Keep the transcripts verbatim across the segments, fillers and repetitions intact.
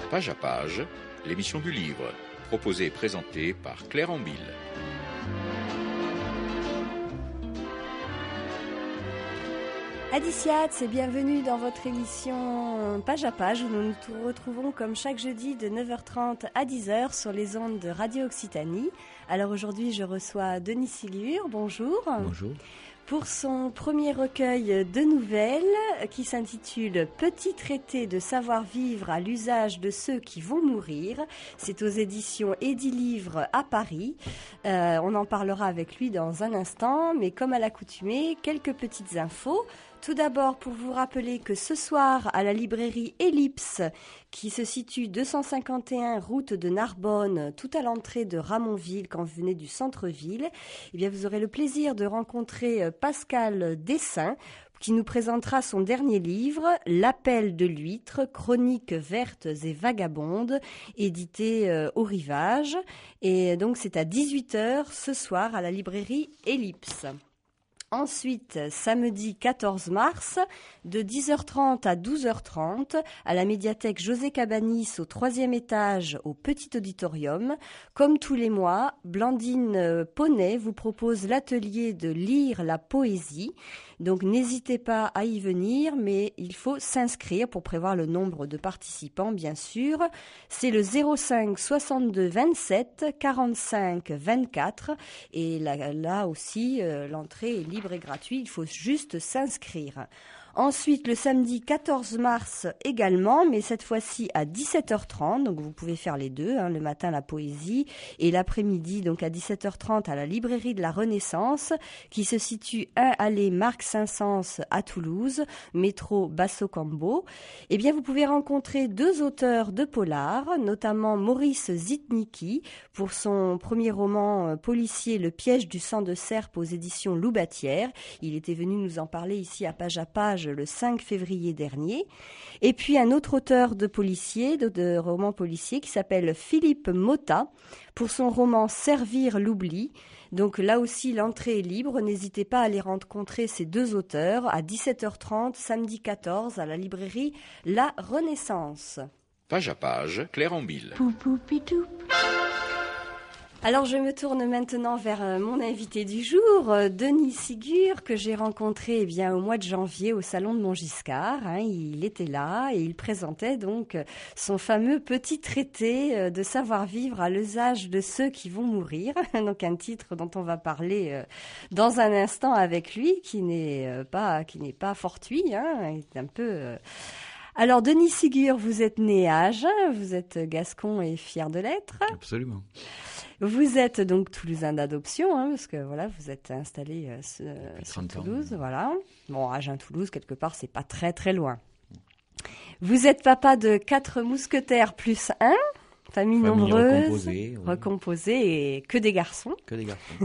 Page à page, l'émission du livre, proposée et présentée par Claire Ambille. Adiciat, c'est bienvenue dans votre émission Page à page où nous nous retrouvons comme chaque jeudi de neuf heures trente à dix heures sur les ondes de Radio Occitanie. Alors aujourd'hui, je reçois Denis Sigure. Bonjour. Bonjour. Pour son premier recueil de nouvelles qui s'intitule « Petit traité de savoir-vivre à l'usage de ceux qui vont mourir ». C'est aux éditions Édilivre à Paris. Euh, on en parlera avec lui dans un instant, mais comme à l'accoutumée, quelques petites infos. Tout d'abord, pour vous rappeler que ce soir, à la librairie Ellipse, qui se situe deux cent cinquante et un route de Narbonne, tout à l'entrée de Ramonville, quand vous venez du centre-ville, eh bien, vous aurez le plaisir de rencontrer Pascal Dessin, qui nous présentera son dernier livre, L'appel de l'huître, chroniques vertes et vagabondes, édité euh, au Rivage. Et donc, c'est à dix-huit heures ce soir à la librairie Ellipse. Ensuite, samedi quatorze mars, de dix heures trente à douze heures trente, à la médiathèque José Cabanis, au troisième étage, au Petit Auditorium. Comme tous les mois, Blandine Poney vous propose l'atelier de lire la poésie. Donc n'hésitez pas à y venir, mais il faut s'inscrire pour prévoir le nombre de participants, bien sûr. C'est le zéro cinq soixante-deux vingt-sept quarante-cinq vingt-quatre. Et là, là aussi, euh, l'entrée est libre et gratuite, il faut juste s'inscrire. Ensuite, le samedi quatorze mars également, mais cette fois-ci à dix-sept heures trente, donc vous pouvez faire les deux, hein, le matin la poésie et l'après-midi donc à dix-sept heures trente à la librairie de la Renaissance qui se situe un allée Marc Saint-Saëns à Toulouse, métro Basso-Cambo. Eh bien, vous pouvez rencontrer deux auteurs de polar, notamment Maurice Zitnicki pour son premier roman policier Le piège du sang de serpe aux éditions Loubatière. Il était venu nous en parler ici à Page à page le cinq février dernier. Et puis un autre auteur de policier, de, de romans policiers qui s'appelle Philippe Motta pour son roman Servir l'oubli. Donc là aussi l'entrée est libre, n'hésitez pas à aller rencontrer ces deux auteurs à dix-sept heures trente samedi quatorze à la librairie La Renaissance. Page à page, Claire Ambille. Alors je me tourne maintenant vers euh, mon invité du jour, euh, Denis Sigure, que j'ai rencontré eh bien, au mois de janvier au salon de Montgiscard. Hein, il était là et il présentait donc euh, son fameux petit traité euh, de savoir-vivre à l'usage de ceux qui vont mourir. Donc un titre dont on va parler euh, dans un instant avec lui, qui n'est euh, pas qui n'est pas fortuit, hein, il est un peu... Euh... Alors Denis Sigure, vous êtes né à Agen, vous êtes gascon et fier de l'être. Absolument. Vous êtes donc toulousain d'adoption, hein, parce que voilà, vous êtes installé euh, sur Toulouse, ans. Voilà. Bon, Agen-Toulouse, quelque part, c'est pas très très loin. Vous êtes papa de quatre mousquetaires plus un, famille, famille nombreuse, recomposée, oui. recomposée et que des garçons. Que des garçons.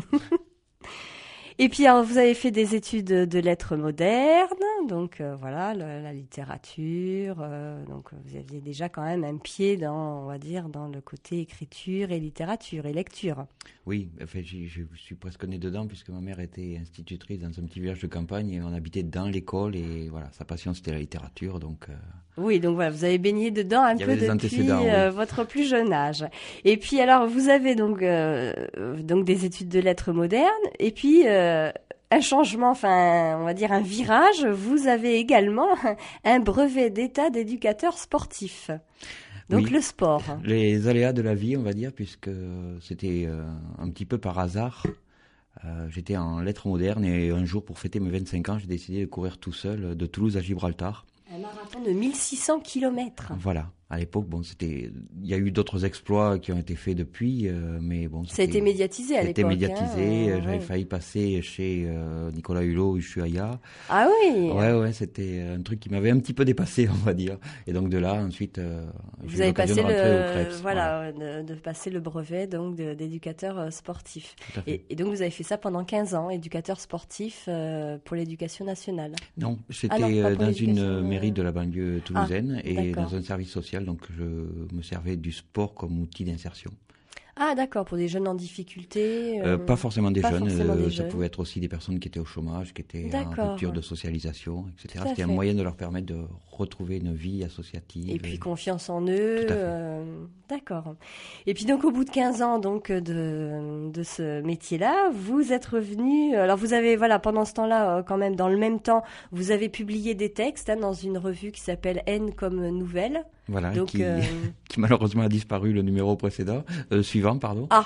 Et puis, alors, vous avez fait des études de lettres modernes, donc euh, voilà, le, la littérature. Euh, donc, vous aviez déjà quand même un pied dans, on va dire, dans le côté écriture et littérature et lecture. Oui, enfin, je suis presque né dedans puisque ma mère était institutrice dans un petit village de campagne et on habitait dans l'école et voilà, sa passion c'était la littérature, donc. Euh... Oui, donc voilà, vous avez baigné dedans un peu depuis euh, oui. votre plus jeune âge. Et puis alors, vous avez donc euh, donc des études de lettres modernes et puis. Euh, Un changement, enfin, on va dire un virage, vous avez également un brevet d'état d'éducateur sportif. Donc oui, le sport. Les aléas de la vie, on va dire, puisque c'était euh, un petit peu par hasard. Euh, j'étais en lettres modernes et un jour, pour fêter mes vingt-cinq ans, j'ai décidé de courir tout seul de Toulouse à Gibraltar. Un marathon de mille six cents kilomètres. Voilà. À l'époque, bon, c'était, il y a eu d'autres exploits qui ont été faits depuis, euh, mais bon. Ça a été médiatisé à l'époque. C'était médiatisé. Hein, J'avais ouais. failli passer chez euh, Nicolas Hulot, Ushuaïa. Ah oui. Ouais, ouais, c'était un truc qui m'avait un petit peu dépassé, on va dire. Et donc de là, ensuite, euh, j'ai vous avez eu l'occasion passé de rentrer le, au Crêpes. voilà, voilà. De, de passer le brevet donc de, d'éducateur sportif. Et, et donc vous avez fait ça pendant quinze ans, éducateur sportif euh, pour l'éducation nationale. Non, c'était ah non, dans une mairie de la banlieue toulousaine ah, et d'accord. dans un service social, donc je me servais du sport comme outil d'insertion. Ah d'accord, pour des jeunes en difficulté euh, euh, Pas forcément des pas jeunes, forcément des euh, ça jeunes. pouvait être aussi des personnes qui étaient au chômage, qui étaient en D'accord. rupture de socialisation, et cetera. Tout à C'était un fait. moyen de leur permettre de retrouver une vie associative. Et puis confiance en eux. Tout à fait. euh, d'accord. Et puis donc au bout de quinze ans donc de, de ce métier-là, vous êtes revenu. Alors vous avez voilà pendant ce temps-là euh, quand même dans le même temps, vous avez publié des textes hein, dans une revue qui s'appelle N comme Nouvelle. Voilà, Donc, qui, euh, qui malheureusement a disparu le numéro précédent, euh, suivant, pardon. Ah,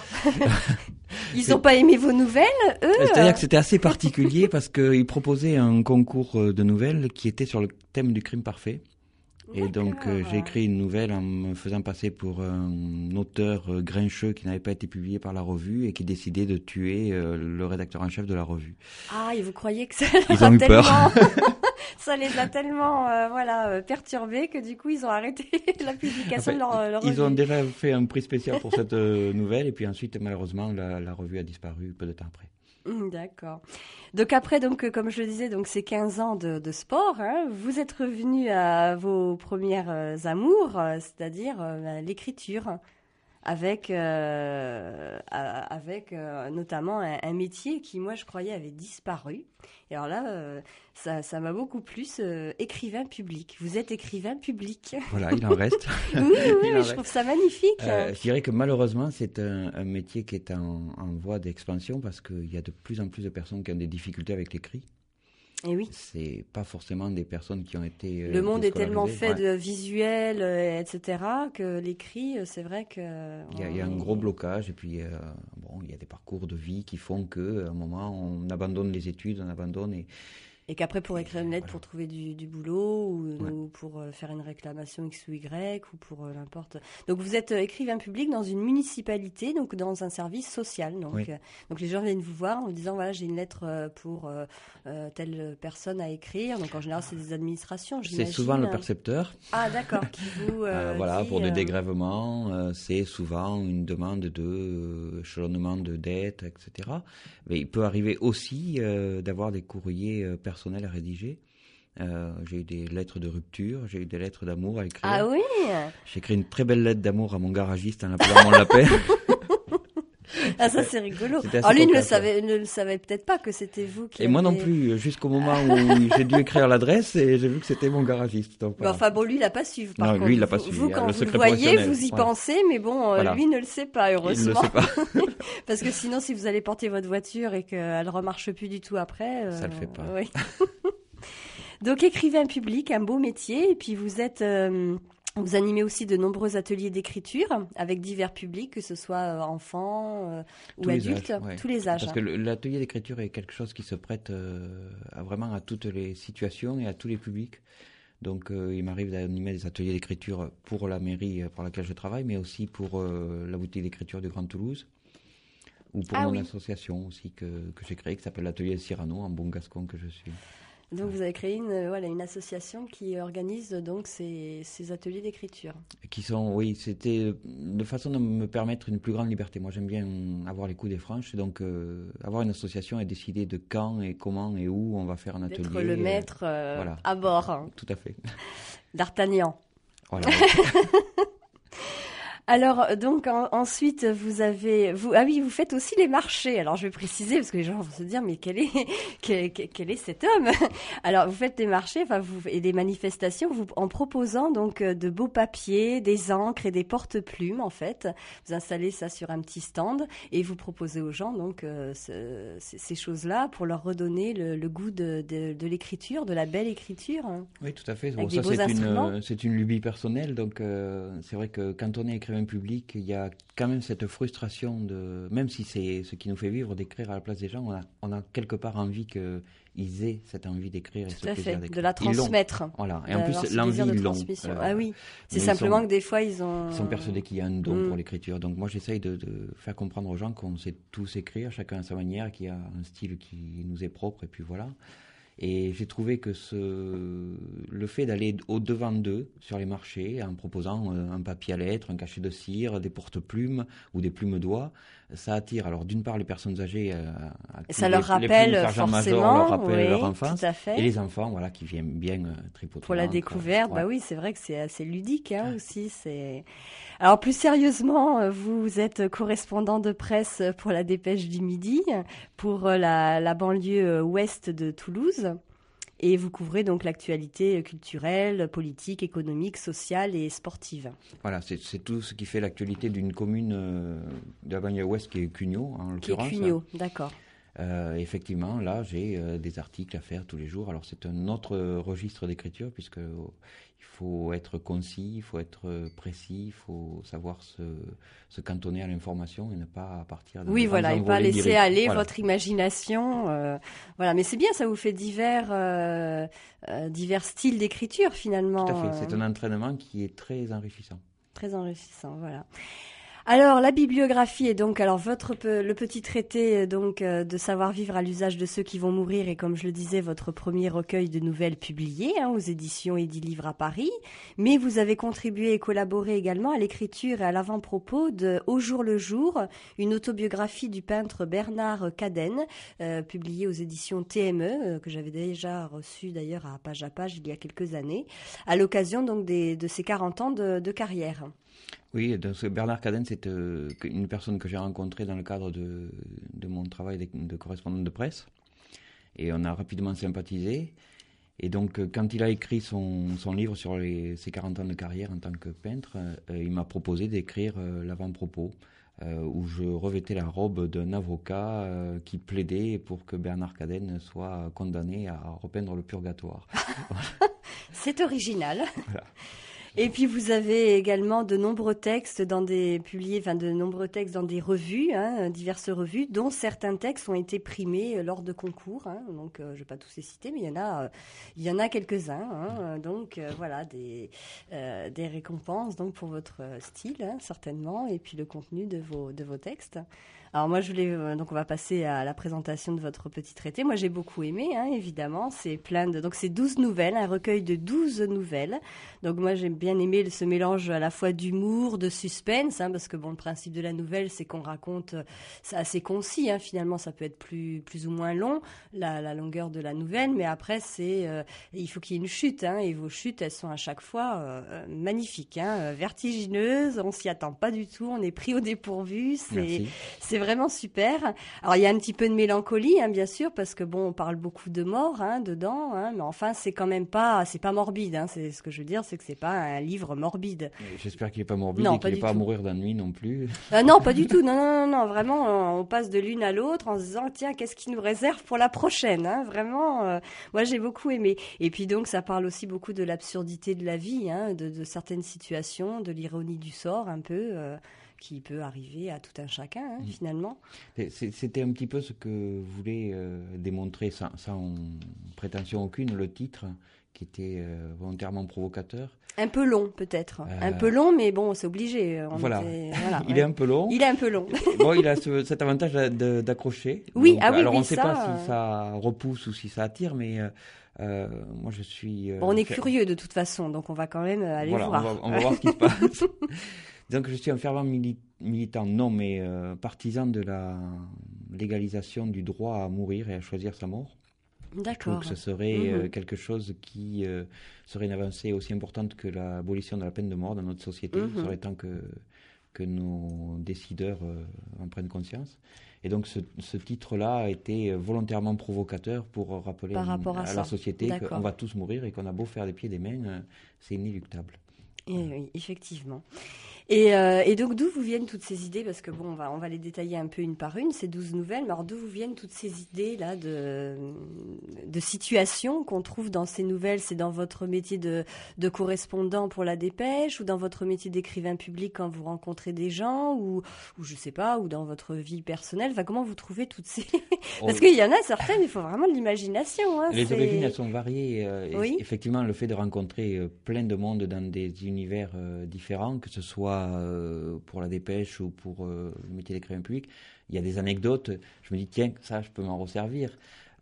ils n'ont pas aimé vos nouvelles, eux. C'est-à-dire que c'était assez particulier parce qu'ils proposaient un concours de nouvelles qui était sur le thème du crime parfait. Et donc euh, j'ai écrit une nouvelle en me faisant passer pour un auteur euh, grincheux qui n'avait pas été publié par la revue et qui décidait de tuer euh, le rédacteur en chef de la revue. Ah, et vous croyez que ça Ils leur a ont eu tellement... peur. ça les a tellement euh, voilà, euh, perturbés que du coup ils ont arrêté la publication En fait, de leur, leur ils revue. ont déjà fait un prix spécial pour cette euh, nouvelle et puis ensuite malheureusement la, la revue a disparu peu de temps après. D'accord. Donc après, donc comme je le disais, donc ces quinze ans de, de sport, hein, vous êtes revenu à vos premières euh, amours, euh, c'est-à-dire euh, l'écriture, avec euh, avec euh, notamment un, un métier qui, moi, je croyais avait disparu. Et alors là, euh, ça, ça m'a beaucoup plu, euh, écrivain public. Vous êtes écrivain public. Voilà, il en reste. Oui, oui, Il en mais je reste. trouve ça magnifique. Euh, je dirais que malheureusement, c'est un, un métier qui est en, en voie d'expansion parce qu'il y a de plus en plus de personnes qui ont des difficultés avec l'écrit. Et oui. C'est pas forcément des personnes qui ont été. Euh, Le monde est tellement déscolarisées. fait Ouais. de visuels, euh, et cetera, que l'écrit, euh, c'est vrai que. Il y, a, il y a un gros blocage et puis euh, bon, il y a des parcours de vie qui font que à un moment on abandonne les études, on abandonne et Et qu'après, pour écrire une lettre, Voilà. pour trouver du, du boulot, ou, Ouais. ou pour euh, faire une réclamation X ou Y, ou pour euh, n'importe. Donc, vous êtes euh, écrivain public dans une municipalité, donc dans un service social. Donc, Oui. euh, donc les gens viennent vous voir en vous disant voilà, j'ai une lettre euh, pour euh, euh, telle personne à écrire. Donc, en général, c'est des administrations, c'est j'imagine. souvent le percepteur. Ah, d'accord, qui vous. Euh, euh, voilà, dit, pour des euh, dégrèvements, euh, c'est souvent une demande de euh, échelonnement de dettes, et cetera. Mais il peut arriver aussi euh, d'avoir des courriers euh, personnels à rédiger. Euh, j'ai eu des lettres de rupture, j'ai eu des lettres d'amour à écrire. Ah oui. J'ai écrit une très belle lettre d'amour à mon garagiste en l'appelant mon lapin. Ah, ça, c'est rigolo. C'était assez Alors, lui ne le cocasse, savait, ne le savait peut-être pas que c'était vous qui. Et moi non aviez- plus, jusqu'au moment où j'ai dû écrire l'adresse et j'ai vu que c'était mon garagiste. Donc, Bah, voilà. enfin bon, lui, il l'a pas su. Par Non, contre, lui, il l'a pas vous, suivi, vous, hein, quand le vous secret le voyez, professionnel. vous y Ouais. pensez, mais bon, euh, Voilà. lui ne le sait pas, Il ne heureusement. le sait pas. Parce que sinon, si vous allez porter votre voiture et qu'elle remarche plus du tout après, Ça le fait pas. oui. Donc, écrivain public, un beau métier, et puis vous êtes. euh, Vous animez aussi de nombreux ateliers d'écriture avec divers publics, que ce soit euh, enfants euh, ou Tous les adultes, âges, ouais. tous les âges. Parce que le- l'atelier d'écriture est quelque chose qui se prête euh, à vraiment à toutes les situations et à tous les publics. Donc euh, il m'arrive d'animer des ateliers d'écriture pour la mairie euh, pour laquelle je travaille, mais aussi pour euh, la boutique d'écriture du Grand Toulouse, ou pour Ah mon oui. association aussi que, que j'ai créée, qui s'appelle l'Atelier Cyrano, en bon gascon que je suis. Donc, vous avez créé une, euh, voilà, une association qui organise donc ces, ces ateliers d'écriture. Qui sont, oui, c'était de façon de me permettre une plus grande liberté. Moi, j'aime bien avoir les coups des franches, et donc euh, avoir une association et décider de quand et comment et où on va faire un atelier. D'être le euh, maître euh, voilà. à bord hein, Tout à fait. d'Artagnan. Voilà. Alors, donc, en- ensuite, vous avez... Vous, ah oui, vous faites aussi les marchés. Alors, je vais préciser, parce que les gens vont se dire, mais quel est, quel, quel- quel est cet homme? Alors, vous faites des marchés enfin, vous, et des manifestations vous, en proposant donc euh, de beaux papiers, des encres et des porte-plumes, en fait. Vous installez ça sur un petit stand et vous proposez aux gens donc euh, ce- ces, ces choses-là pour leur redonner le, le goût de, de, de l'écriture, de la belle écriture. Oui, tout à fait. Avec Bon, des ça, beaux c'est une, instruments. euh, c'est une lubie personnelle. Donc, euh, c'est vrai que quand on est écrivain public, il y a quand même cette frustration de, même si c'est ce qui nous fait vivre d'écrire à la place des gens, on a, on a quelque part envie qu'ils aient cette envie d'écrire et ce Tout à plaisir fait, d'écrire. de la Ils l'ont. transmettre. Voilà. Et en D'avoir plus, ce l'envie, désir de ils l'ont. transmission. Euh, Ah oui, c'est mais ils simplement sont- que des fois ils ont. Ils sont persuadés qu'il y a un don Mm. pour l'écriture. Donc moi, j'essaye de, de faire comprendre aux gens qu'on sait tous écrire, chacun à sa manière, qu'il y a un style qui nous est propre, et puis voilà. Et j'ai trouvé que ce, le fait d'aller au-devant d'eux sur les marchés en proposant un papier à lettres, un cachet de cire, des porte-plumes ou des plumes-doigts, ça attire alors d'une part les personnes âgées à, à ça les, leur rappelle les forcément, leur rappelle oui, leur enfance, tout à fait. et les enfants voilà, qui viennent bien euh, tripoter. Pour la découverte, ouais. bah oui, c'est vrai que c'est assez ludique hein, aussi. C'est... Alors plus sérieusement, vous êtes correspondant de presse pour la Dépêche du Midi, pour la, la banlieue ouest de Toulouse. Et vous couvrez donc l'actualité culturelle, politique, économique, sociale et sportive. Voilà, c'est, c'est tout ce qui fait l'actualité d'une commune euh, de la banlieue ouest qui est Cugnot, en l'occurrence. Qui est Cugnot, d'accord. Euh, effectivement, là, j'ai euh, des articles à faire tous les jours. Alors, c'est un autre euh, registre d'écriture, puisque euh, il faut être concis, il faut être euh, précis, il faut savoir se, se cantonner à l'information et ne pas partir. Dans oui, voilà, et pas laisser direct. aller voilà. votre imagination. Euh, voilà, mais c'est bien, ça vous fait divers, euh, euh, divers styles d'écriture finalement. Tout à fait. C'est un entraînement qui est très enrichissant. Très enrichissant, voilà. Alors la bibliographie est donc alors votre le petit traité donc euh, de savoir-vivre à l'usage de ceux qui vont mourir est comme je le disais votre premier recueil de nouvelles publié hein, aux éditions Edilivre à Paris, mais vous avez contribué et collaboré également à l'écriture et à l'avant-propos de Au jour le jour, une autobiographie du peintre Bernard Cadenne euh, publiée aux éditions T M E euh, que j'avais déjà reçue d'ailleurs à Page à Page il y a quelques années à l'occasion donc des, de ses quarante ans de, de carrière. Oui, donc Bernard Cadenne, c'est euh, une personne que j'ai rencontrée dans le cadre de, de mon travail de, de correspondant de presse. Et on a rapidement sympathisé. Et donc, quand il a écrit son, son livre sur les, ses quarante ans de carrière en tant que peintre, euh, il m'a proposé d'écrire euh, l'avant-propos, euh, où je revêtais la robe d'un avocat euh, qui plaidait pour que Bernard Cadenne soit condamné à repeindre le purgatoire. C'est original. Voilà. Et puis vous avez également de nombreux textes dans des publiés, enfin de nombreux textes dans des revues, hein, diverses revues, dont certains textes ont été primés lors de concours. Hein, donc euh, je vais pas tous les citer, mais il y en a, euh, il y en a quelques-uns. Hein, donc euh, voilà des euh, des récompenses donc pour votre style hein, certainement, et puis le contenu de vos de vos textes. Alors moi je voulais euh, donc on va passer à la présentation de votre petit traité. Moi j'ai beaucoup aimé hein, évidemment, c'est plein de donc c'est douze nouvelles, un recueil de douze nouvelles. Donc moi j'ai bien aimé ce mélange à la fois d'humour, de suspense hein, parce que bon le principe de la nouvelle c'est qu'on raconte c'est assez concis hein, finalement ça peut être plus plus ou moins long la, la longueur de la nouvelle, mais après c'est euh, il faut qu'il y ait une chute hein, et vos chutes elles sont à chaque fois euh, magnifiques hein, vertigineuses, on s'y attend pas du tout, on est pris au dépourvu, c'est Merci. c'est vraiment super. Alors il y a un petit peu de mélancolie, hein, bien sûr, parce que bon, on parle beaucoup de mort hein, dedans, hein, mais enfin c'est quand même pas, c'est pas morbide. Hein, c'est ce que je veux dire, c'est que c'est pas un livre morbide. J'espère qu'il est pas morbide non, et qu'il n'est pas à tout. mourir d'ennui non plus. Euh, non, pas du tout. Non, non, non, non. Vraiment, on passe de l'une à l'autre en se disant tiens, qu'est-ce qui nous réserve pour la prochaine hein, vraiment. Euh, moi, j'ai beaucoup aimé. Et puis donc, ça parle aussi beaucoup de l'absurdité de la vie, hein, de, de certaines situations, de l'ironie du sort, un peu. Euh, qui peut arriver à tout un chacun, hein, mmh. finalement. C'était un petit peu ce que voulait euh, démontrer, sans, sans prétention aucune, le titre, qui était euh, volontairement provocateur. Un peu long, peut-être. Euh... Un peu long, mais bon, c'est obligé. On voilà. Était... voilà. Il ouais. est un peu long. Il est un peu long. Bon, il a ce, cet avantage d'accrocher. Oui, donc, ah oui, alors oui, on ne sait ça, pas euh... si ça repousse ou si ça attire, mais euh, euh, moi je suis... Euh, bon, on est fait... curieux de toute façon, donc on va quand même aller voilà, voir. On va, on va voir ce qui se passe. Donc je suis un fervent mili militant, non, mais euh, partisan de la légalisation du droit à mourir et à choisir sa mort. D'accord. Donc ce serait mmh. euh, quelque chose qui euh, serait une avancée aussi importante que l'abolition de la peine de mort dans notre société. Mmh. Il serait temps que, que nos décideurs euh, en prennent conscience. Et donc ce, ce titre-là a été volontairement provocateur pour rappeler Par rapport à, à ça. la société qu'on va tous mourir et qu'on a beau faire des pieds et des mains, euh, c'est inéluctable. Et, oui, effectivement. Et, euh, et donc, d'où vous viennent toutes ces idées? Parce que bon, on va, on va les détailler un peu une par une, ces douze nouvelles. Mais alors, d'où vous viennent toutes ces idées-là de, de situations qu'on trouve dans ces nouvelles? C'est dans votre métier de, de correspondant pour la Dépêche, ou dans votre métier d'écrivain public quand vous rencontrez des gens, ou, ou je sais pas, ou dans votre vie personnelle? Enfin, comment vous trouvez toutes ces... Parce qu'il y en a certaines, il faut vraiment de l'imagination. Hein, les origines, elles sont variées. Euh, oui. Effectivement, le fait de rencontrer euh, plein de monde dans des univers euh, différents, que ce soit Euh, pour la Dépêche ou pour euh, le métier d'écrivain public, il y a des anecdotes, je me dis tiens, ça je peux m'en resservir.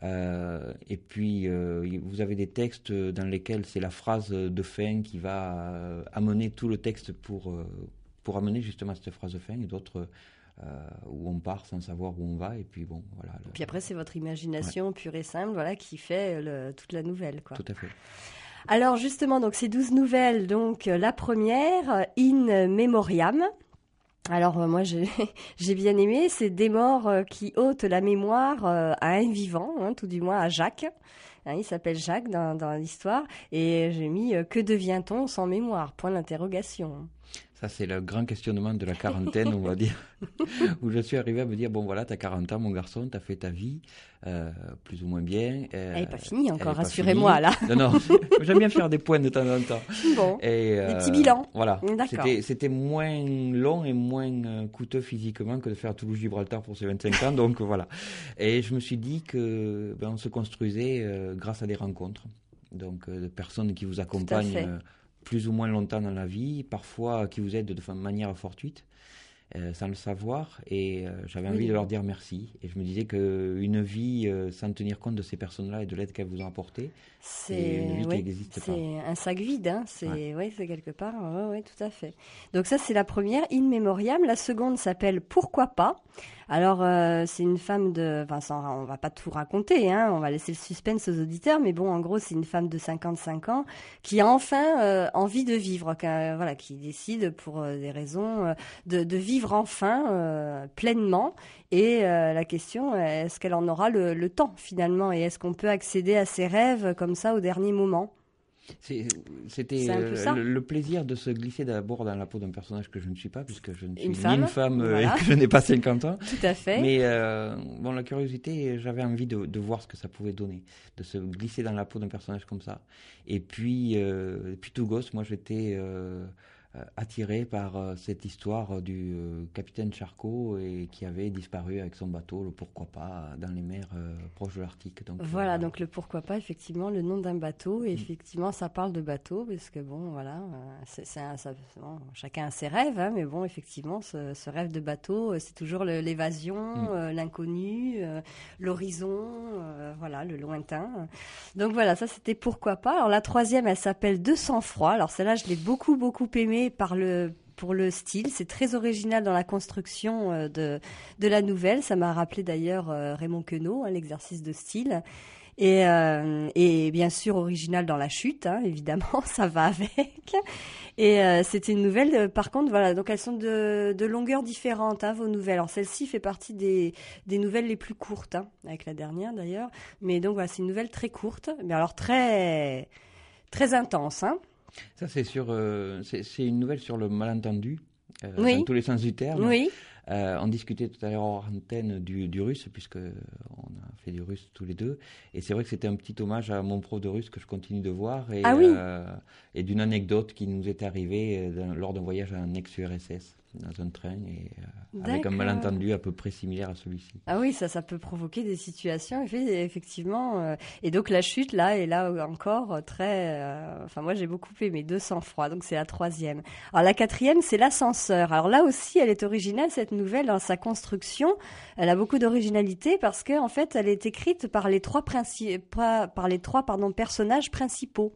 Euh, et puis, euh, vous avez des textes dans lesquels c'est la phrase de fin qui va euh, amener tout le texte pour, euh, pour amener justement cette phrase de fin, et d'autres euh, où on part sans savoir où on va. Et puis, bon, voilà. Le... Puis après, c'est votre imagination ouais. pure et simple voilà, qui fait le, toute la nouvelle, quoi. Tout à fait. Alors, justement, donc, ces douze nouvelles, donc, la première, In Memoriam. Alors euh, moi j'ai, j'ai bien aimé, c'est des morts euh, qui ôtent la mémoire euh, à un vivant, hein, tout du moins à Jacques. Hein, il s'appelle Jacques dans, dans l'histoire et j'ai mis euh, que devient-on sans mémoire, point d'interrogation. Ça, c'est le grand questionnement de la quarantaine, on va dire, où je suis arrivé à me dire, bon voilà, t'as quarante ans, mon garçon, t'as fait ta vie, euh, plus ou moins bien. Euh, elle n'est pas finie encore, rassurez-moi, là. Non, non, j'aime bien faire des points de temps en temps. Bon, et, euh, des petits bilans. Voilà, d'accord. C'était, c'était moins long et moins euh, coûteux physiquement que de faire Toulouse-Gibraltar pour ses vingt-cinq ans, donc voilà. Et je me suis dit que ben, on se construisait euh, grâce à des rencontres, donc euh, de personnes qui vous accompagnent plus ou moins longtemps dans la vie, parfois qui vous aident de manière fortuite, euh, sans le savoir, et euh, j'avais envie oui. de leur dire merci. Et je me disais qu'une vie euh, sans tenir compte de ces personnes-là et de l'aide qu'elles vous ont apportée, c'est, c'est une vie oui, qui n'existe c'est pas. C'est un sac vide, hein. c'est, ouais. Ouais, c'est quelque part, oui, ouais, tout à fait. Donc ça, c'est la première, In Memoriam. La seconde s'appelle Pourquoi pas. Alors, euh, c'est une femme de... Enfin, sans, on va pas tout raconter, hein, on va laisser le suspense aux auditeurs, mais bon, en gros, c'est une femme de cinquante-cinq ans qui a enfin euh, envie de vivre, qui, euh, voilà, qui décide pour euh, des raisons euh, de, de vivre enfin euh, pleinement. Et euh, la question, est-ce qu'elle en aura le, le temps, finalement, et est-ce qu'on peut accéder à ses rêves comme ça au dernier moment ? C'est, c'était euh, le, le plaisir de se glisser d'abord dans la peau d'un personnage que je ne suis pas, puisque je ne suis une ni femme, une femme euh, voilà. et que je n'ai pas cinquante ans. Tout à fait. Mais euh, bon, la curiosité, j'avais envie de, de voir ce que ça pouvait donner, de se glisser dans la peau d'un personnage comme ça. Et puis, euh, puis tout gosse, moi j'étais euh, attiré par euh, cette histoire du euh, capitaine Charcot et qui avait disparu avec son bateau, le pourquoi pas, dans les mers euh, proches de l'Arctique. Donc, voilà, euh, donc le pourquoi pas, effectivement, le nom d'un bateau. Et mmh. effectivement, ça parle de bateau, parce que bon, voilà, c'est, c'est un, ça, bon, chacun a ses rêves, hein, mais bon, effectivement, ce, ce rêve de bateau, c'est toujours le, l'évasion, mmh. euh, l'inconnu, euh, l'horizon, euh, voilà, le lointain. Donc voilà, ça c'était pourquoi pas. Alors la troisième, elle s'appelle De sang-froid. Alors celle-là, je l'ai beaucoup, beaucoup aimée par le pour le style, c'est très original dans la construction euh, de de la nouvelle. Ça m'a rappelé d'ailleurs euh, Raymond Queneau, hein, l'exercice de style, et euh, et bien sûr original dans la chute, hein, évidemment, ça va avec. Et euh, c'était une nouvelle. Euh, par contre, voilà, donc elles sont de de longueurs différentes, hein, vos nouvelles. Alors celle-ci fait partie des des nouvelles les plus courtes, hein, avec la dernière d'ailleurs. Mais donc voilà, c'est une nouvelle très courte, mais alors très très intense, hein. Ça, c'est, sur, euh, c'est, c'est une nouvelle sur le malentendu, euh, oui. dans tous les sens du terme. Oui. Euh, on discutait tout à l'heure hors antenne du, du russe, puisqu'on a fait du russe tous les deux. Et c'est vrai que c'était un petit hommage à mon prof de russe que je continue de voir. Et, ah oui. euh, et d'une anecdote qui nous est arrivée dans, lors d'un voyage en ex-U R S S, dans un train, et, euh, avec un malentendu à peu près similaire à celui-ci. Ah oui, ça, ça peut provoquer des situations, effectivement. Euh, et donc la chute, là, est là encore très... Euh, enfin, moi, j'ai beaucoup aimé, De sang-froid, donc c'est la troisième. Alors la quatrième, c'est L'ascenseur. Alors là aussi, elle est originale, cette nouvelle, dans sa construction. Elle a beaucoup d'originalité parce que, en fait, elle est écrite par les trois, princi- par les trois pardon, personnages principaux.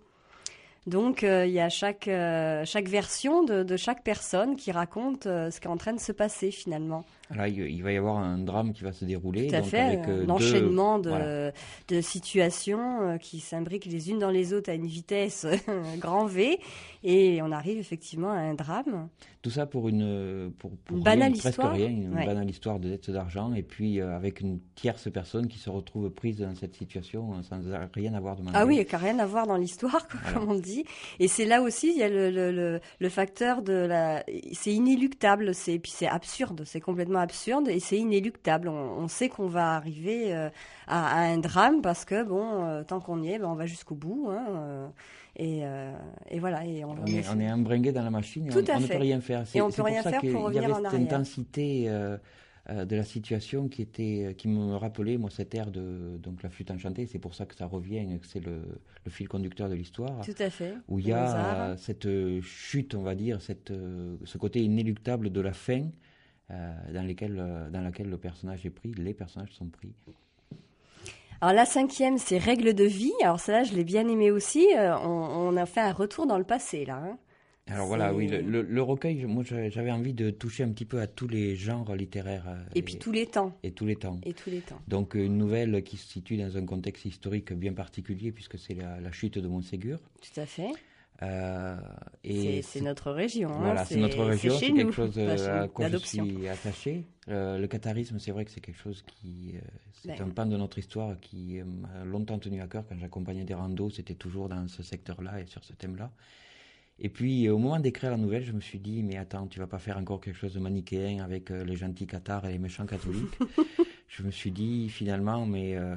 Donc, il euh, y a chaque, euh, chaque version de, de chaque personne qui raconte euh, ce qui est en train de se passer, finalement. Là, il va y avoir un drame qui va se dérouler. Tout à donc fait, avec, euh, un enchaînement deux... de, voilà. de situations euh, qui s'imbriquent les unes dans les autres à une vitesse grand V. Et on arrive effectivement à un drame. Tout ça pour une, pour, pour une banale rien, presque histoire. rien, une ouais. banale histoire de dette d'argent. Et puis euh, avec une tierce personne qui se retrouve prise dans cette situation euh, sans rien avoir demandé. Ah oui, qui n'a rien à voir dans l'histoire, quoi, voilà. comme on dit. Et c'est là aussi, il y a le, le, le, le facteur de la... C'est inéluctable, c'est, puis c'est absurde, c'est complètement absurde et c'est inéluctable. On, on sait qu'on va arriver euh, à, à un drame parce que, bon, euh, tant qu'on y est, ben, on va jusqu'au bout. Hein, euh, et, euh, et voilà. Et on, on, est, on est embringué dans la machine et Tout on, à on fait. ne peut rien faire. C'est, et on ne peut peut rien faire pour revenir en arrière. Il y avait cette intensité euh, euh, de la situation qui, était, qui me rappelait, moi, cette ère de donc, la flûte enchantée. C'est pour ça que ça revient et que c'est le, le fil conducteur de l'histoire. Tout à fait. Où il y a euh, cette chute, on va dire, cette, euh, ce côté inéluctable de la fin. Euh, dans, lesquels, euh, dans laquelle le personnage est pris, les personnages sont pris. Alors la cinquième, c'est Règles de vie. Alors celle-là, je l'ai bien aimée aussi. Euh, on, on a fait un retour dans le passé, là. Hein. Alors c'est... voilà, oui, le, le, le recueil, moi j'avais envie de toucher un petit peu à tous les genres littéraires. Et, et puis tous les temps. Et tous les temps. Et tous les temps. Donc une nouvelle qui se situe dans un contexte historique bien particulier, puisque c'est la, la chute de Montségur. Tout à fait. Euh, et c'est, c'est notre région. Voilà, hein, c'est, c'est notre région, c'est, c'est quelque chose euh, à quoi je suis attaché. Euh, le catharisme, c'est vrai que c'est quelque chose qui... Euh, c'est ben. un pan de notre histoire qui m'a longtemps tenu à cœur. Quand j'accompagnais des randos, c'était toujours dans ce secteur-là et sur ce thème-là. Et puis, au moment d'écrire la nouvelle, je me suis dit, mais attends, tu vas pas faire encore quelque chose de manichéen avec euh, les gentils cathares et les méchants catholiques. Je me suis dit, finalement, mais euh,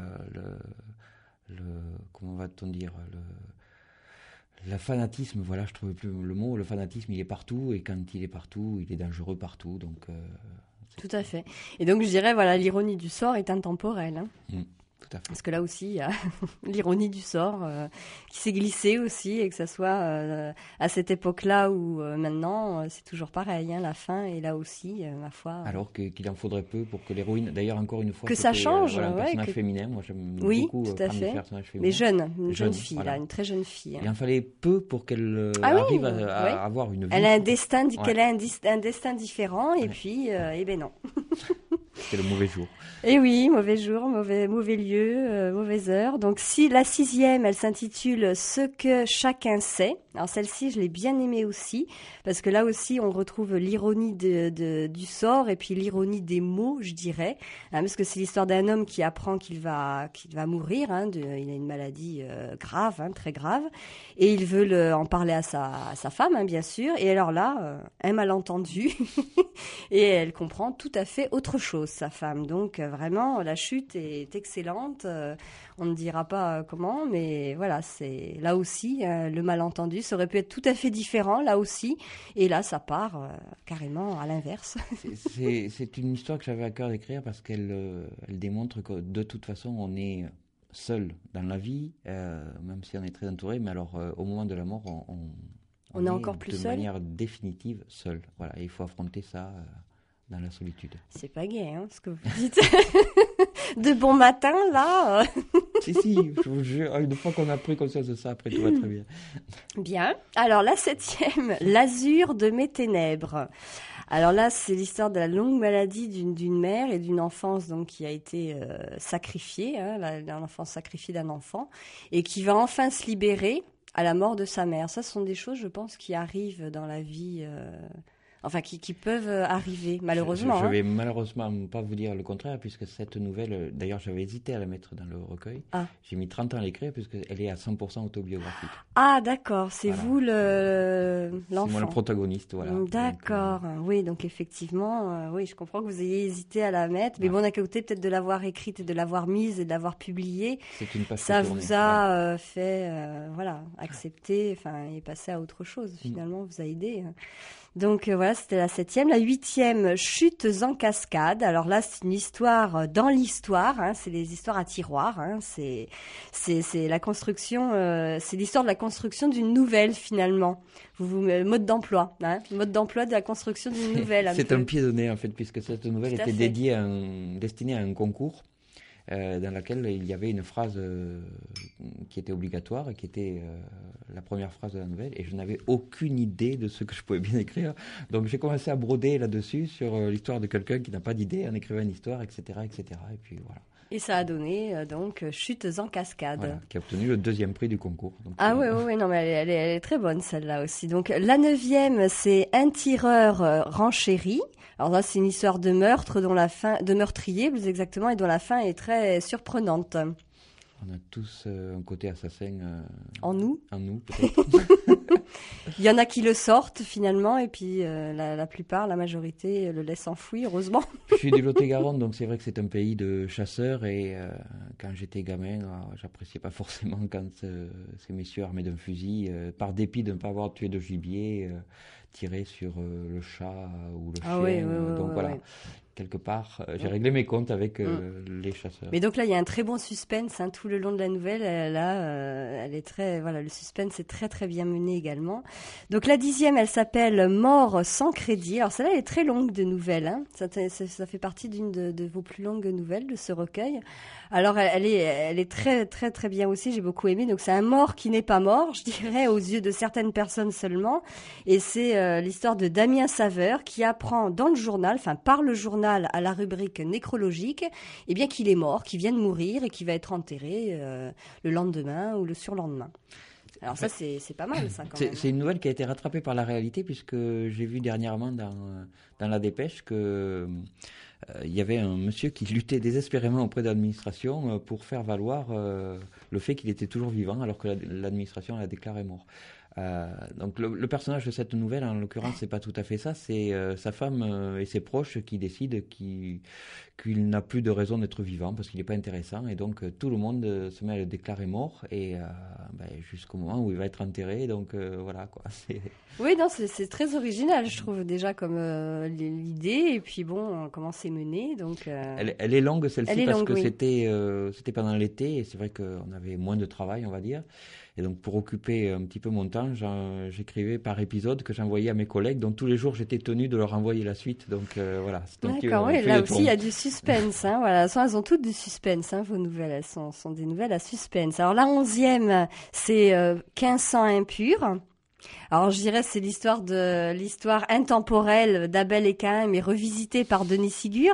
le, le... Comment va-t-on dire le, le fanatisme, voilà, je ne trouvais plus le mot. Le fanatisme, il est partout. Et quand il est partout, il est dangereux partout. Donc, euh, tout à fait. Et donc, je dirais, voilà, l'ironie du sort est intemporelle. Hein. Mmh. Tout à fait. Parce que là aussi, il y a l'ironie du sort euh, qui s'est glissée aussi, et que ça soit euh, à cette époque-là ou euh, maintenant, euh, c'est toujours pareil. Hein, la fin est là aussi, euh, ma foi. Alors que, qu'il en faudrait peu pour que l'héroïne, d'ailleurs encore une fois, que ça change, euh, voilà, un ouais, personnage que... féminin. Moi, j'aime oui, beaucoup tout à prendre fait. des personnages féminins. Mais jeune, une jeune, jeune fille, voilà. là, une très jeune fille. Hein. Il en fallait peu pour qu'elle euh, ah, oui, arrive à, à ouais. avoir une vie. Elle a un destin, ouais. qu'elle a un, dis- un destin différent, et ouais. puis, euh, eh ben non. C'est le mauvais jour. Et oui, mauvais jour, mauvais, mauvais lieu, euh, mauvaise heure. Donc si la sixième, elle s'intitule « Ce que chacun sait ». Alors celle-ci, je l'ai bien aimée aussi, parce que là aussi, on retrouve l'ironie de, de, du sort et puis l'ironie des mots, je dirais. Hein, parce que c'est l'histoire d'un homme qui apprend qu'il va, qu'il va mourir. Hein, de, il a une maladie euh, grave, hein, très grave. Et il veut le, en parler à sa, à sa femme, hein, bien sûr. Et alors là, euh, un malentendu. Et elle comprend tout à fait autre chose, sa femme. Donc euh, vraiment, la chute est excellente. Euh, on ne dira pas euh, comment, mais voilà, c'est là aussi, euh, le malentendu. Ça aurait pu être tout à fait différent, là aussi. Et là, ça part euh, carrément à l'inverse. c'est, c'est, c'est une histoire que j'avais à cœur d'écrire parce qu'elle euh, elle démontre que de toute façon, on est seul dans la vie, euh, même si on est très entouré. Mais alors, euh, au moment de la mort, on, on, on, on est, est encore plus de seul. De manière définitive, seul. Voilà, et il faut affronter ça euh, dans la solitude. C'est pas gai, hein, ce que vous dites. De bon matin, là. Si, si, je vous jure, une fois qu'on a pris conscience de ça, après tout va très bien. Bien. Alors, la septième, l'azur de mes ténèbres. Alors là, c'est l'histoire de la longue maladie d'une, d'une mère et d'une enfance donc, qui a été euh, sacrifiée, hein, la, l'enfance sacrifiée d'un enfant, et qui va enfin se libérer à la mort de sa mère. Ça, ce sont des choses, je pense, qui arrivent dans la vie... Euh, Enfin, qui, qui peuvent arriver, malheureusement. Je, je, je vais hein. malheureusement pas vous dire le contraire, puisque cette nouvelle, d'ailleurs, j'avais hésité à la mettre dans le recueil. Ah. J'ai mis trente ans à l'écrire, puisqu'elle est à cent pour cent autobiographique. Ah, d'accord, c'est voilà. vous le, l'enfant. C'est moi le protagoniste, voilà. D'accord, donc, euh... oui, donc effectivement, euh, oui, je comprends que vous ayez hésité à la mettre, mais ouais. bon, d'un côté, peut-être de l'avoir écrite et de l'avoir mise et de l'avoir publiée, c'est une ça tournée. vous a ouais. euh, fait, euh, voilà, accepter, enfin, et passer à autre chose, finalement, mm. vous a aidé. Donc euh, voilà, c'était la septième. La huitième, Chutes en cascade. Alors là, c'est une histoire dans l'histoire. Hein, c'est des histoires à tiroir. Hein, c'est, c'est, c'est la construction. Euh, c'est l'histoire de la construction d'une nouvelle finalement. Vous, vous euh, mode d'emploi, hein, mode d'emploi de la construction d'une nouvelle. Un c'est peu. un pied de nez en fait, puisque cette nouvelle Tout était dédiée à un, destinée à un concours. Euh, dans laquelle il y avait une phrase euh, qui était obligatoire, qui était euh, la première phrase de la nouvelle, et je n'avais aucune idée de ce que je pouvais bien écrire. Donc j'ai commencé à broder là-dessus sur euh, l'histoire de quelqu'un qui n'a pas d'idée en écrivant une histoire, et cetera, et cetera. Et puis voilà. Et ça a donné euh, donc Chutes en cascade. Voilà, qui a obtenu le deuxième prix du concours. Donc, ah oui, oui, oui, non, mais elle est, elle, est, elle est très bonne celle-là aussi. Donc la neuvième, c'est Un tireur euh, renchéri. Alors là, c'est une histoire de meurtre, dont la fin, de meurtrier plus exactement, et dont la fin est très surprenante. On a tous euh, un côté assassin. Euh, en nous. En nous, peut-être. Il y en a qui le sortent finalement, et puis euh, la, la plupart, la majorité, le laissent enfoui, heureusement. Je suis du Lot-et-Garonne, donc c'est vrai que c'est un pays de chasseurs, et euh, quand j'étais gamin, alors, j'appréciais pas forcément quand euh, ces messieurs armés d'un fusil, euh, par dépit de ne pas avoir tué de gibier, euh, tirer sur euh, le chat ou le ah chien. Oui, oui, oui, donc oui, voilà. oui. quelque part, euh, j'ai réglé mes comptes avec euh, mm. les chasseurs. Mais donc là, il y a un très bon suspense hein, tout le long de la nouvelle. Là, euh, elle est très, voilà, le suspense est très très bien mené également. Donc la dixième, elle s'appelle Mort sans crédit. Alors celle-là, elle est très longue de nouvelles. Hein. Ça, ça, ça fait partie d'une de, de vos plus longues nouvelles de ce recueil. Alors elle, elle est, elle est très très très bien aussi. J'ai beaucoup aimé. Donc c'est un mort qui n'est pas mort, je dirais, aux yeux de certaines personnes seulement. Et c'est euh, l'histoire de Damien Saveur qui apprend dans le journal, enfin par le journal à la rubrique nécrologique, eh bien qu'il est mort, qu'il vient de mourir et qu'il va être enterré euh, le lendemain ou le surlendemain. Alors ça, c'est, c'est pas mal, ça, quand c'est, même. C'est une nouvelle qui a été rattrapée par la réalité, puisque j'ai vu dernièrement dans, dans la dépêche que euh, il y avait un monsieur qui luttait désespérément auprès de l'administration pour faire valoir euh, le fait qu'il était toujours vivant, alors que l'administration l'a déclaré mort. Euh, donc le, le personnage de cette nouvelle, en l'occurrence, c'est pas tout à fait ça. C'est euh, sa femme euh, et ses proches qui décident qu'il, qu'il n'a plus de raison d'être vivant parce qu'il n'est pas intéressant. Et donc euh, tout le monde euh, se met à le déclarer mort et euh, ben, jusqu'au moment où il va être enterré. Donc euh, voilà quoi. C'est... Oui, non, c'est, c'est très original, je trouve déjà comme euh, l'idée. Et puis bon, comment c'est mené. Donc euh... elle, elle est longue celle-ci elle est parce longue, que oui. c'était euh, c'était pendant l'été et c'est vrai qu'on avait moins de travail, on va dire. Et donc, pour occuper un petit peu mon temps, j'écrivais par épisode que j'envoyais à mes collègues. Donc, tous les jours, j'étais tenu de leur envoyer la suite. Donc, euh, voilà. C'est un D'accord, petit, oui, là aussi, il y a du suspense. Hein, voilà. Elles ont toutes du suspense, hein, vos nouvelles. Elles sont, sont des nouvelles à suspense. Alors, la onzième, c'est euh, quinze cents impurs. Alors, je dirais c'est l'histoire de l'histoire intemporelle d'Abel et Caïn, mais revisitée par Denis Sigur.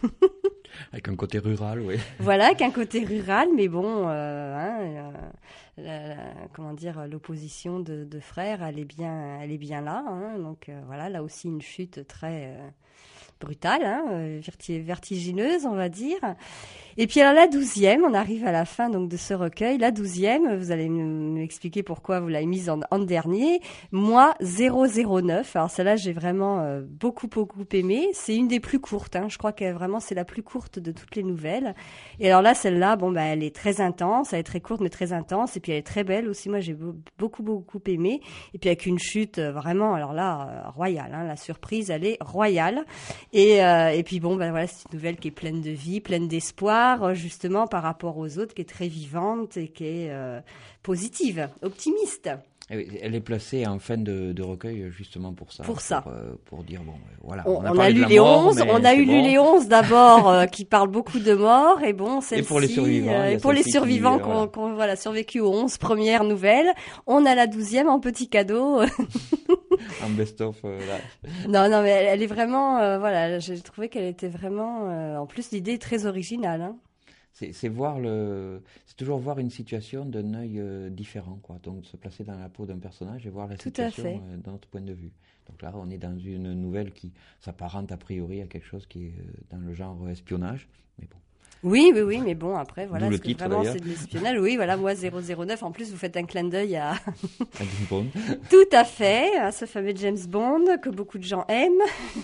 Avec un côté rural, oui. Voilà, qu'un côté rural, mais bon, euh, hein, euh, la, la, comment dire, l'opposition de, de frères, elle est bien, elle est bien là. Hein, donc euh, voilà, là aussi une chute très euh, brutale, hein, verti- vertigineuse, on va dire. Et puis alors la douzième, on arrive à la fin donc de ce recueil. La douzième, vous allez m'expliquer pourquoi vous l'avez mise en, en dernier. Moi, zéro zéro neuf. Alors celle-là, j'ai vraiment euh, beaucoup, beaucoup aimé. C'est une des plus courtes. Hein. Je crois que vraiment, c'est la plus courte de toutes les nouvelles. Et alors là, celle-là, bon, bah, elle est très intense. Elle est très courte, mais très intense. Et puis elle est très belle aussi. Moi, j'ai be- beaucoup, beaucoup aimé. Et puis avec une chute euh, vraiment, alors là, euh, royale. Hein. La surprise, elle est royale. Et, euh, et puis bon, bah, voilà, c'est une nouvelle qui est pleine de vie, pleine d'espoir. Justement par rapport aux autres, qui est très vivante et qui est euh, positive, optimiste. Elle est placée en fin de, de recueil justement pour ça. Pour ça. Pour, euh, pour dire, bon, voilà. On, on a, on a lu les mort, onze, on a eu bon. lu les onze d'abord, euh, qui parlent beaucoup de morts, et bon, celle-ci. Et pour les survivants. Euh, et pour les survivants qui, qui euh, ont, voilà. voilà, survécu aux onze premières nouvelles. On a la douzième en petit cadeau. En best-of. Euh, là. Non, non, mais elle, elle est vraiment, euh, voilà, j'ai trouvé qu'elle était vraiment, euh, en plus, l'idée est très originale, hein. C'est, c'est voir le, c'est toujours voir une situation d'un œil euh, différent, quoi. Donc se placer dans la peau d'un personnage et voir la Tout à situation fait. euh, d'un autre point de vue. Donc là, on est dans une nouvelle qui s'apparente a priori à quelque chose qui est euh, dans le genre espionnage, mais bon. Oui, oui, oui, mais bon, après, voilà, D'où le est-ce que titre, vraiment d'ailleurs. c'est de l'espionnage? Oui, voilà, moi, zéro zéro neuf. En plus, vous faites un clin d'œil à... À James Bond. Tout à fait, à ce fameux James Bond que beaucoup de gens aiment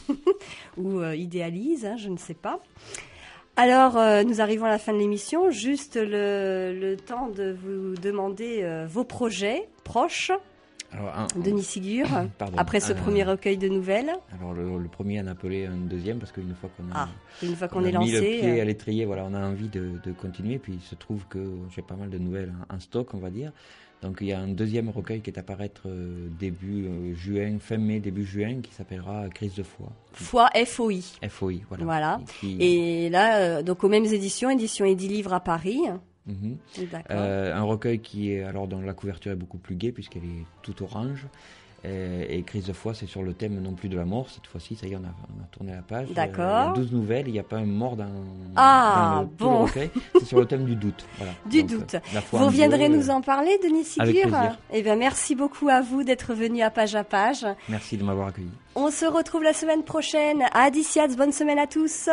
ou euh, idéalisent, hein, je ne sais pas. Alors, euh, nous arrivons à la fin de l'émission. Juste le, le temps de vous demander euh, vos projets proches. Alors, un, Denis Sigur, pardon, après ce un, premier recueil de nouvelles. Alors le, le premier en appelait un deuxième parce qu'une fois qu'on a, Ah, une fois qu'on on a est mis lancé. le pied euh, à l'étrier, voilà, on a envie de, de continuer. Puis il se trouve que j'ai pas mal de nouvelles en, en stock, on va dire. Donc il y a un deuxième recueil qui est à paraître euh, début euh, juin, fin mai, début juin, qui s'appellera Crise de foi. Foi F O I. F O I, voilà. Voilà. Et, qui- Et là, euh, donc aux mêmes éditions, édition Edilivre à Paris. Mhm. D'accord. Euh, un recueil qui est alors dont la couverture est beaucoup plus gaie puisqu'elle est toute orange. Euh, et Crise de foi, c'est sur le thème non plus de la mort. Cette fois-ci, ça y est, on a, on a tourné la page. D'accord. Euh, il y a douze nouvelles, il n'y a pas un mort dans, Ah, dans le, tout bon. le recueil. C'est sur le thème du doute. Voilà. Du Donc, doute. euh, la foi Vous en reviendrez Dieu, nous en parler, Denis Sigur. Avec plaisir. Eh bien, merci beaucoup à vous d'être venu à Page à Page. Merci de m'avoir accueilli. On se retrouve la semaine prochaine. À Adiciats, bonne semaine à tous.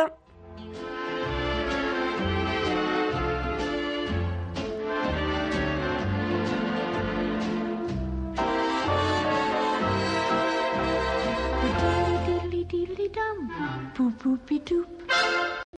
Doodly doodly dum, boop boopy doop.